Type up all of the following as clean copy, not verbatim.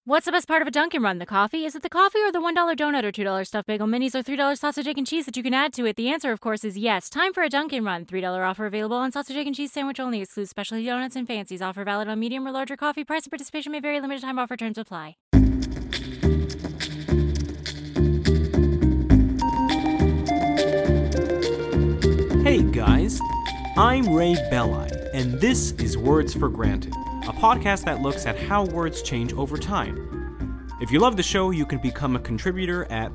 What's the best part of a Dunkin' Run? The coffee? Is it the coffee or the $1 donut or $2 stuffed bagel minis or $3 sausage, egg, and cheese that you can add to it? The answer, of course, is yes. Time for a Dunkin' Run. $3 offer available on sausage, egg, and cheese sandwich only. Excludes specialty donuts and fancies. Offer valid on medium or larger coffee. Price and participation may vary. Limited time offer. Terms apply. Hey guys, I'm Ray Belli, and this is Words for Granted, a podcast that looks at how words change over time. If you love the show, you can become a contributor at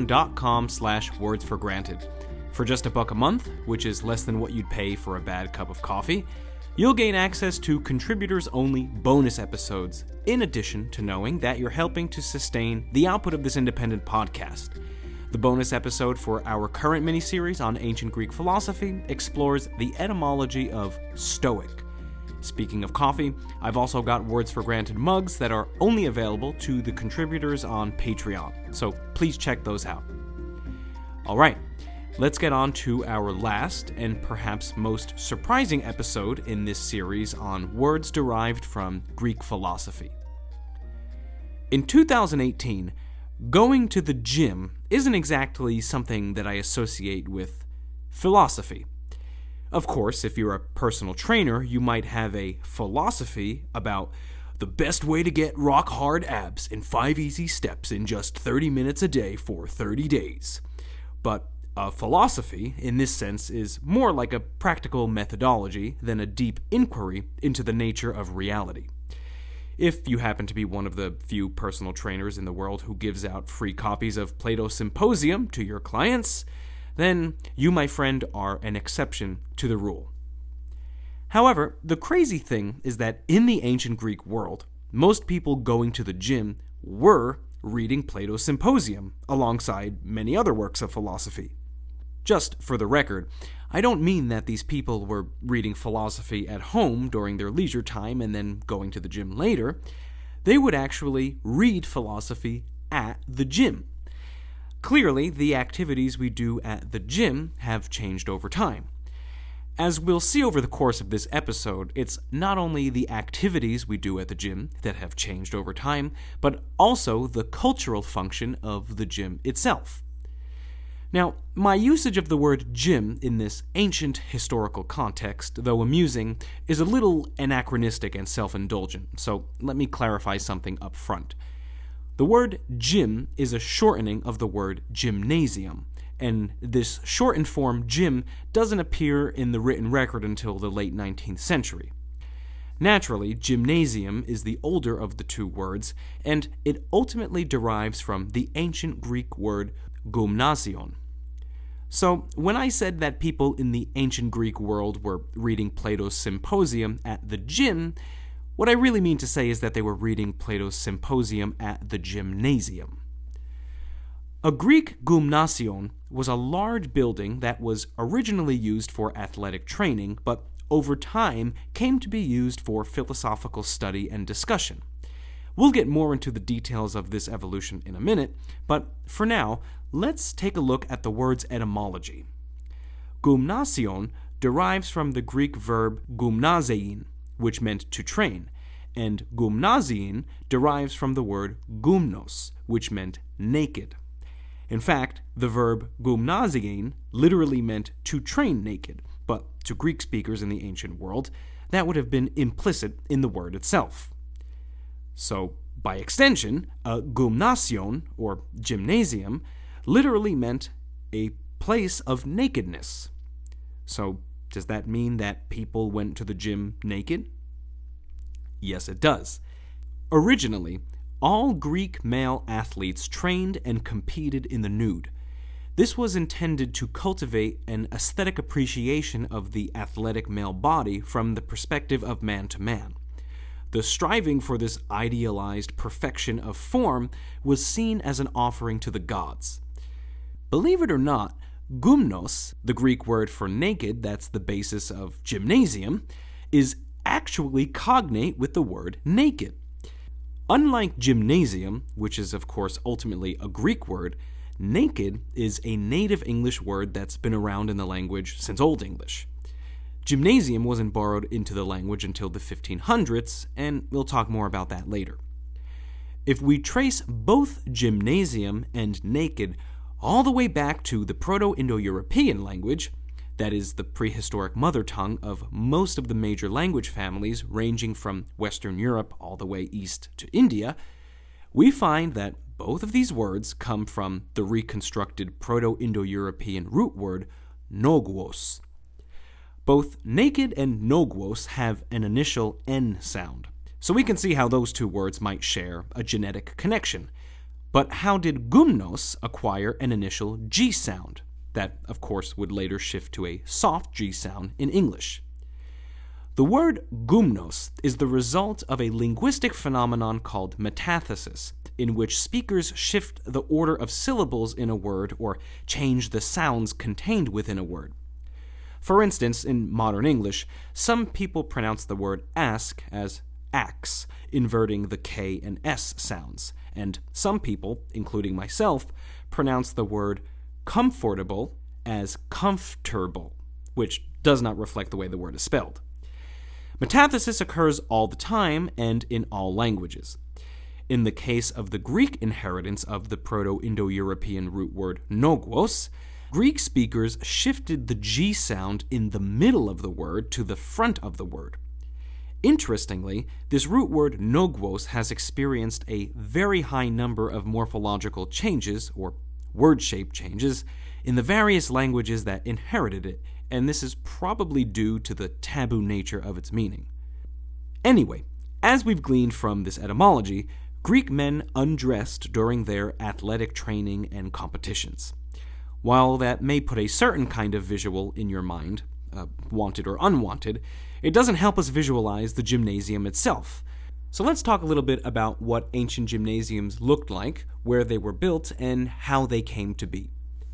patreon.com/wordsforgranted. For just $1 a month, which is less than what you'd pay for a bad cup of coffee, you'll gain access to contributors-only bonus episodes, in addition to knowing that you're helping to sustain the output of this independent podcast. The bonus episode for our current miniseries on ancient Greek philosophy explores the etymology of Stoic. Speaking of coffee, I've also got Words for Granted mugs that are only available to the contributors on Patreon, so please check those out. Alright, let's get on to our last and perhaps most surprising episode in this series on words derived from Greek philosophy. In 2018, going to the gym isn't exactly something that I associate with philosophy. Of course, if you're a personal trainer, you might have a philosophy about the best way to get rock-hard abs in 5 easy steps in just 30 minutes a day for 30 days. But a philosophy, in this sense, is more like a practical methodology than a deep inquiry into the nature of reality. If you happen to be one of the few personal trainers in the world who gives out free copies of Plato's Symposium to your clients, then you, my friend, are an exception to the rule. However, the crazy thing is that in the ancient Greek world, most people going to the gym were reading Plato's Symposium alongside many other works of philosophy. Just for the record, I don't mean that these people were reading philosophy at home during their leisure time and then going to the gym later. They would actually read philosophy at the gym. Clearly, the activities we do at the gym have changed over time. As we'll see over the course of this episode, it's not only the activities we do at the gym that have changed over time, but also the cultural function of the gym itself. Now, my usage of the word gym in this ancient historical context, though amusing, is a little anachronistic and self-indulgent, so let me clarify something up front. The word gym is a shortening of the word gymnasium, and this shortened form gym doesn't appear in the written record until the late 19th century. Naturally, gymnasium is the older of the two words, and it ultimately derives from the ancient Greek word gymnasion. So, when I said that people in the ancient Greek world were reading Plato's Symposium at the gym, what I really mean to say is that they were reading Plato's Symposium at the gymnasium. A Greek gymnasion was a large building that was originally used for athletic training, but over time came to be used for philosophical study and discussion. We'll get more into the details of this evolution in a minute, but for now, let's take a look at the word's etymology. Gymnasion derives from the Greek verb gymnazein, which meant to train, and gymnazein derives from the word gymnos, which meant naked. In fact, the verb gymnazein literally meant to train naked, but to Greek speakers in the ancient world, that would have been implicit in the word itself. So, by extension, a gymnasion, or gymnasium, literally meant a place of nakedness. So, does that mean that people went to the gym naked? Yes, it does. Originally, all Greek male athletes trained and competed in the nude. This was intended to cultivate an aesthetic appreciation of the athletic male body from the perspective of man to man. The striving for this idealized perfection of form was seen as an offering to the gods. Believe it or not, gymnos, the Greek word for naked that's the basis of gymnasium, is actually cognate with the word naked. Unlike gymnasium, which is of course ultimately a Greek word, naked is a native English word that's been around in the language since Old English. Gymnasium wasn't borrowed into the language until the 1500s, and we'll talk more about that later. If we trace both gymnasium and naked all the way back to the Proto-Indo-European language, that is the prehistoric mother tongue of most of the major language families ranging from Western Europe all the way east to India, we find that both of these words come from the reconstructed Proto-Indo-European root word nogwos. Both naked and nogwos have an initial N sound, so we can see how those two words might share a genetic connection. But how did gumnos acquire an initial G sound? That, of course, would later shift to a soft G sound in English. The word gumnos is the result of a linguistic phenomenon called metathesis, in which speakers shift the order of syllables in a word or change the sounds contained within a word. For instance, in modern English, some people pronounce the word ask as axe, inverting the K and S sounds, and some people, including myself, pronounce the word comfortable as comfortable, which does not reflect the way the word is spelled. Metathesis occurs all the time and in all languages. In the case of the Greek inheritance of the Proto-Indo-European root word nogwos, Greek speakers shifted the G sound in the middle of the word to the front of the word. Interestingly, this root word nogwos has experienced a very high number of morphological changes, or word shape changes, in the various languages that inherited it, and this is probably due to the taboo nature of its meaning. Anyway, as we've gleaned from this etymology, Greek men undressed during their athletic training and competitions. While that may put a certain kind of visual in your mind, wanted or unwanted, it doesn't help us visualize the gymnasium itself. So let's talk a little bit about what ancient gymnasiums looked like, where they were built, and how they came to be.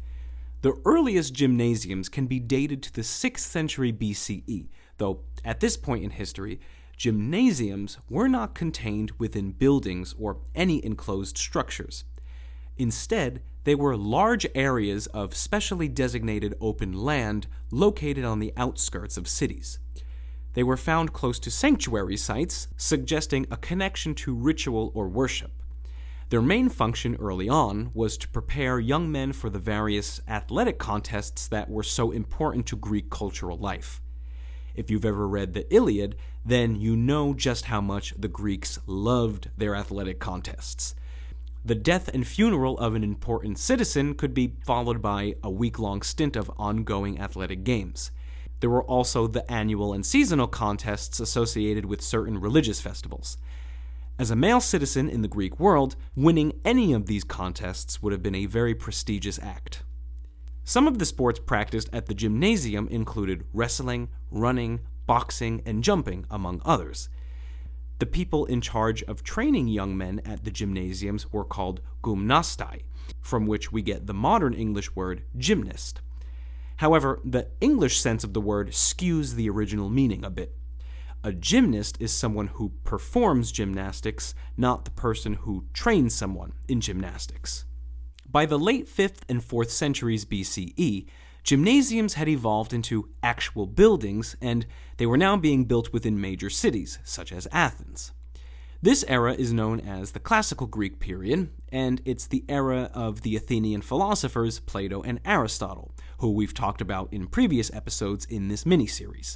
The earliest gymnasiums can be dated to the 6th century BCE, though at this point in history, gymnasiums were not contained within buildings or any enclosed structures. Instead, they were large areas of specially designated open land located on the outskirts of cities. They were found close to sanctuary sites, suggesting a connection to ritual or worship. Their main function early on was to prepare young men for the various athletic contests that were so important to Greek cultural life. If you've ever read the Iliad, then you know just how much the Greeks loved their athletic contests. The death and funeral of an important citizen could be followed by a week-long stint of ongoing athletic games. There were also the annual and seasonal contests associated with certain religious festivals. As a male citizen in the Greek world, winning any of these contests would have been a very prestigious act. Some of the sports practiced at the gymnasium included wrestling, running, boxing, and jumping, among others. The people in charge of training young men at the gymnasiums were called gymnastai, from which we get the modern English word gymnast. However, the English sense of the word skews the original meaning a bit. A gymnast is someone who performs gymnastics, not the person who trains someone in gymnastics. By the late 5th and 4th centuries BCE, gymnasiums had evolved into actual buildings, and they were now being built within major cities, such as Athens. This era is known as the Classical Greek period, and it's the era of the Athenian philosophers Plato and Aristotle, who we've talked about in previous episodes in this mini-series.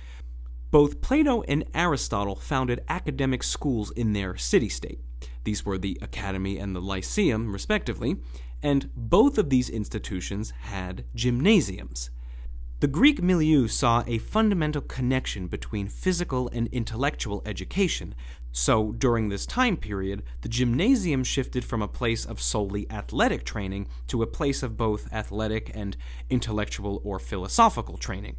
Both Plato and Aristotle founded academic schools in their city-state. These were the Academy and the Lyceum, respectively, and both of these institutions had gymnasiums. The Greek milieu saw a fundamental connection between physical and intellectual education, so during this time period, the gymnasium shifted from a place of solely athletic training to a place of both athletic and intellectual or philosophical training.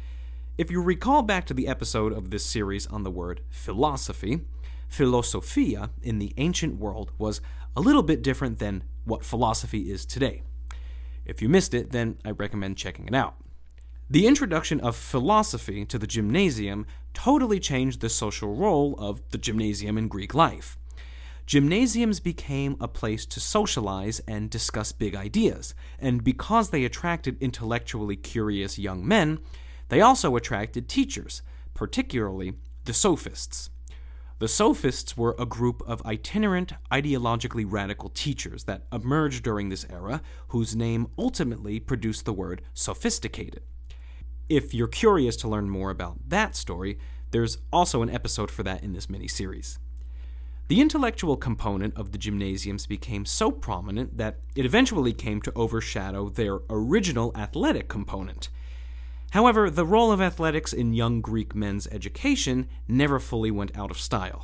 If you recall back to the episode of this series on the word philosophy, philosophia in the ancient world was a little bit different than what philosophy is today. If you missed it, then I recommend checking it out. The introduction of philosophy to the gymnasium totally changed the social role of the gymnasium in Greek life. Gymnasiums became a place to socialize and discuss big ideas, and because they attracted intellectually curious young men, they also attracted teachers, particularly the sophists. The Sophists were a group of itinerant, ideologically radical teachers that emerged during this era, whose name ultimately produced the word sophisticated. If you're curious to learn more about that story, there's also an episode for that in this mini-series. The intellectual component of the gymnasiums became so prominent that it eventually came to overshadow their original athletic component. However, the role of athletics in young Greek men's education never fully went out of style.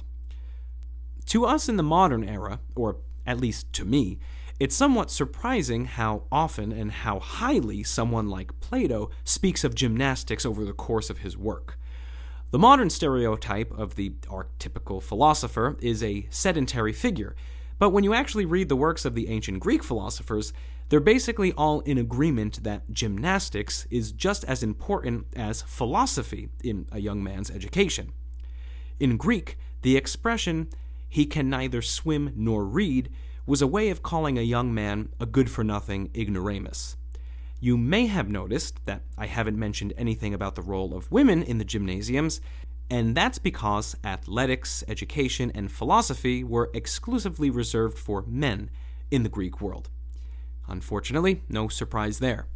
To us in the modern era, or at least to me, it's somewhat surprising how often and how highly someone like Plato speaks of gymnastics over the course of his work. The modern stereotype of the archetypical philosopher is a sedentary figure, but when you actually read the works of the ancient Greek philosophers, they're basically all in agreement that gymnastics is just as important as philosophy in a young man's education. In Greek, the expression, "he can neither swim nor read," was a way of calling a young man a good-for-nothing ignoramus. You may have noticed that I haven't mentioned anything about the role of women in the gymnasiums, and that's because athletics, education, and philosophy were exclusively reserved for men in the Greek world. Unfortunately, no surprise there.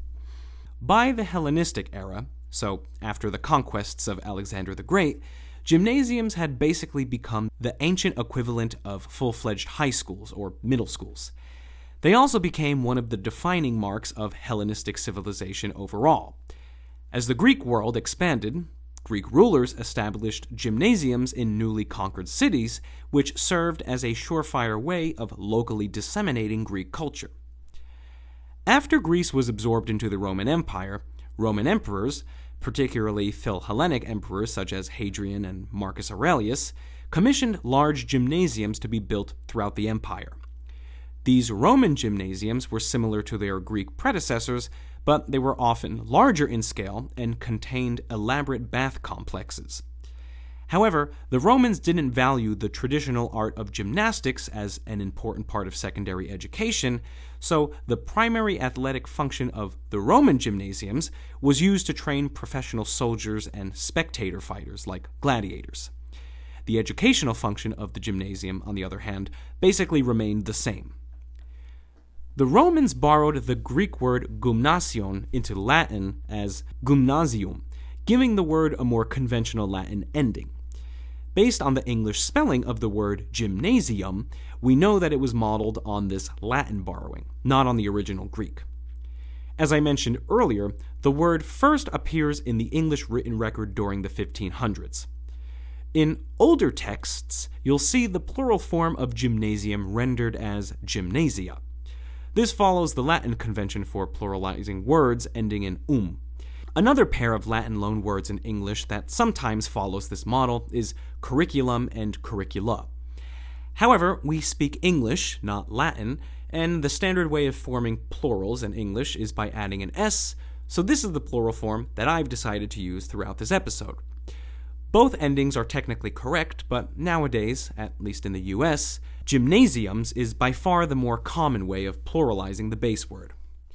By the Hellenistic era, so after the conquests of Alexander the Great, gymnasiums had basically become the ancient equivalent of full-fledged high schools or middle schools. They also became one of the defining marks of Hellenistic civilization overall. As the Greek world expanded, Greek rulers established gymnasiums in newly conquered cities, which served as a surefire way of locally disseminating Greek culture. After Greece was absorbed into the Roman Empire, Roman emperors, particularly Philhellenic emperors such as Hadrian and Marcus Aurelius, commissioned large gymnasiums to be built throughout the empire. These Roman gymnasiums were similar to their Greek predecessors, but they were often larger in scale and contained elaborate bath complexes. However, the Romans didn't value the traditional art of gymnastics as an important part of secondary education, so the primary athletic function of the Roman gymnasiums was used to train professional soldiers and spectator fighters like gladiators. The educational function of the gymnasium, on the other hand, basically remained the same. The Romans borrowed the Greek word gymnasion into Latin as gymnasium, giving the word a more conventional Latin ending. Based on the English spelling of the word gymnasium, we know that it was modeled on this Latin borrowing, not on the original Greek. As I mentioned earlier, the word first appears in the English written record during the 1500s. In older texts, you'll see the plural form of gymnasium rendered as gymnasia. This follows the Latin convention for pluralizing words ending in Another pair of Latin loanwords in English that sometimes follows this model is curriculum and curricula. However, we speak English, not Latin, and the standard way of forming plurals in English is by adding an S, so this is the plural form that I've decided to use throughout this episode. Both endings are technically correct, but nowadays, at least in the US, gymnasiums is by far the more common way of pluralizing the base word.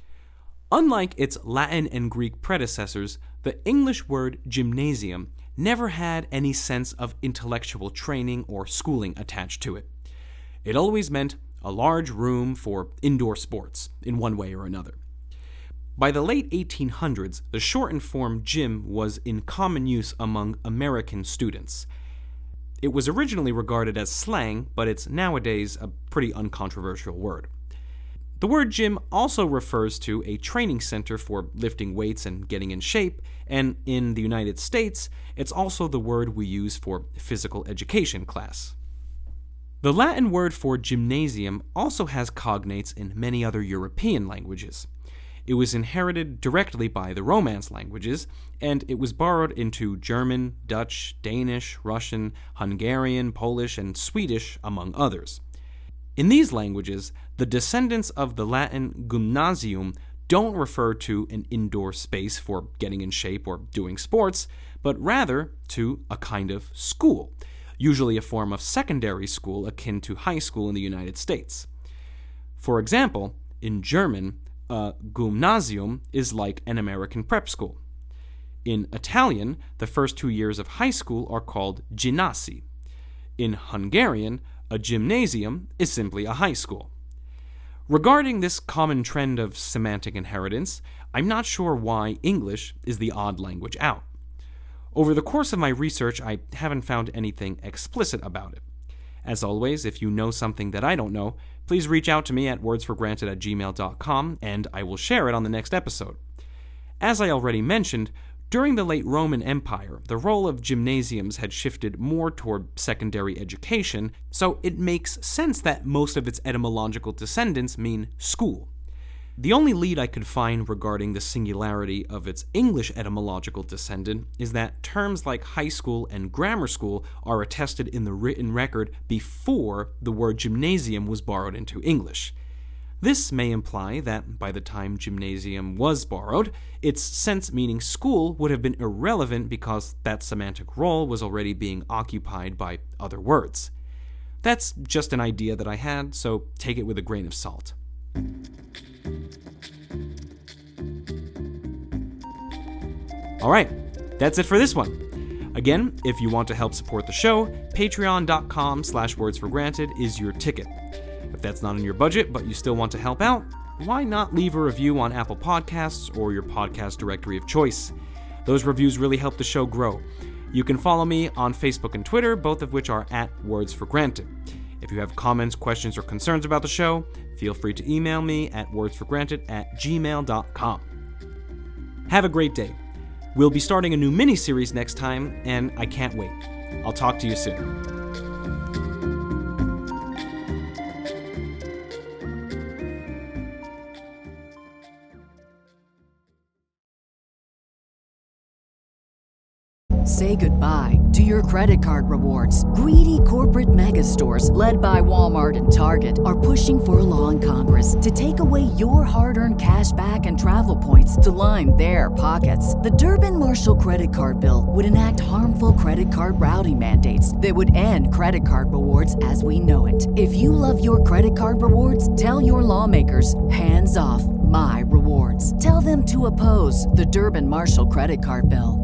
Unlike its Latin and Greek predecessors, the English word gymnasium never had any sense of intellectual training or schooling attached to it. It always meant a large room for indoor sports, in one way or another. By the late 1800s, the shortened form gym was in common use among American students. It was originally regarded as slang, but it's nowadays a pretty uncontroversial word. The word gym also refers to a training center for lifting weights and getting in shape, and in the United States, it's also the word we use for physical education class. The Latin word for gymnasium also has cognates in many other European languages. It was inherited directly by the Romance languages, and it was borrowed into German, Dutch, Danish, Russian, Hungarian, Polish, and Swedish, among others. In these languages, the descendants of the Latin gymnasium don't refer to an indoor space for getting in shape or doing sports, but rather to a kind of school, usually a form of secondary school akin to high school in the United States. For example, in German, a gymnasium is like an American prep school. In Italian, the first 2 years of high school are called ginnasi. In Hungarian, a gymnasium is simply a high school. Regarding this common trend of semantic inheritance, I'm not sure why English is the odd language out. Over the course of my research, I haven't found anything explicit about it. As always, if you know something that I don't know, please reach out to me at wordsforgranted@gmail.com, and I will share it on the next episode. As I already mentioned, during the late Roman Empire, the role of gymnasiums had shifted more toward secondary education, so it makes sense that most of its etymological descendants mean school. The only lead I could find regarding the singularity of its English etymological descendant is that terms like high school and grammar school are attested in the written record before the word gymnasium was borrowed into English. This may imply that by the time gymnasium was borrowed, its sense meaning school would have been irrelevant because that semantic role was already being occupied by other words. That's just an idea that I had, so take it with a grain of salt. Alright, that's it for this one. Again, if you want to help support the show, patreon.com/wordsforgranted is your ticket. If that's not in your budget, but you still want to help out, why not leave a review on Apple Podcasts or your podcast directory of choice? Those reviews really help the show grow. You can follow me on Facebook and Twitter, both of which are @wordsforgranted. If you have comments, questions, or concerns about the show, feel free to email me at wordsforgranted@gmail.com. Have a great day. We'll be starting a new mini-series next time, and I can't wait. I'll talk to you soon. Say goodbye to your credit card rewards. Greedy corporate mega stores, led by Walmart and Target, are pushing for a law in Congress to take away your hard-earned cash back and travel points to line their pockets. The Durbin-Marshall credit card bill would enact harmful credit card routing mandates that would end credit card rewards as we know it. If you love your credit card rewards, tell your lawmakers, hands off my rewards. Tell them to oppose the Durbin-Marshall credit card bill.